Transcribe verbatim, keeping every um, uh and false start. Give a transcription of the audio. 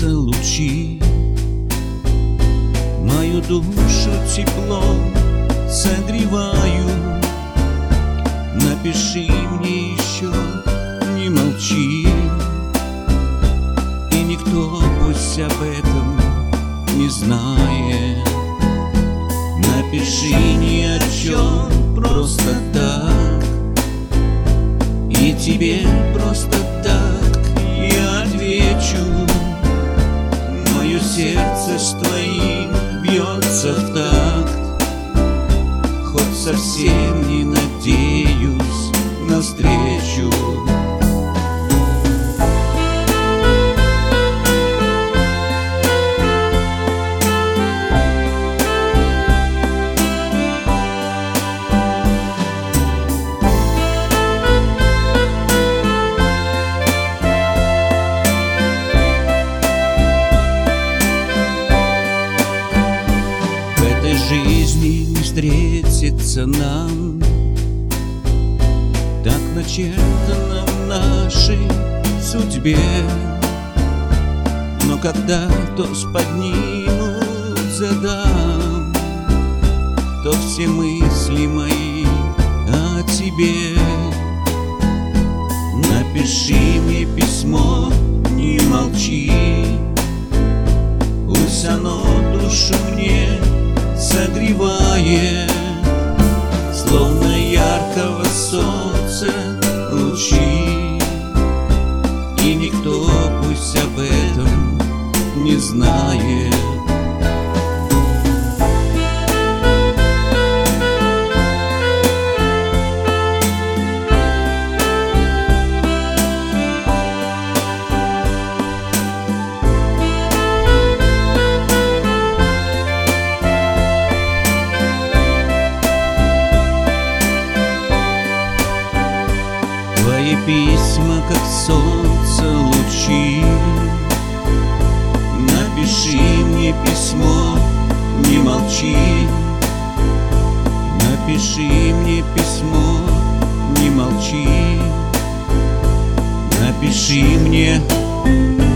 солнца лучи мою душу теплом согревают. Напиши мне еще, не молчи, и никто пусть об этом не знает. Напиши ни о чем, просто так, и тебе просто так я отвечу. Мое сердце с твоим бьется в такт, хоть совсем не надеюсь на встречу. Жизни не встретится нам, так начертано в нашей судьбе. Но когда тост поднимут задам, то все мысли мои о тебе. Напиши мне письмо, не молчи, пусть оно душу мне согревает, словно яркого солнца лучи, и никто пусть об этом не знает. Твои письма, как солнце лучи, напиши мне письмо, не молчи. Напиши мне письмо, не молчи. Напиши мне.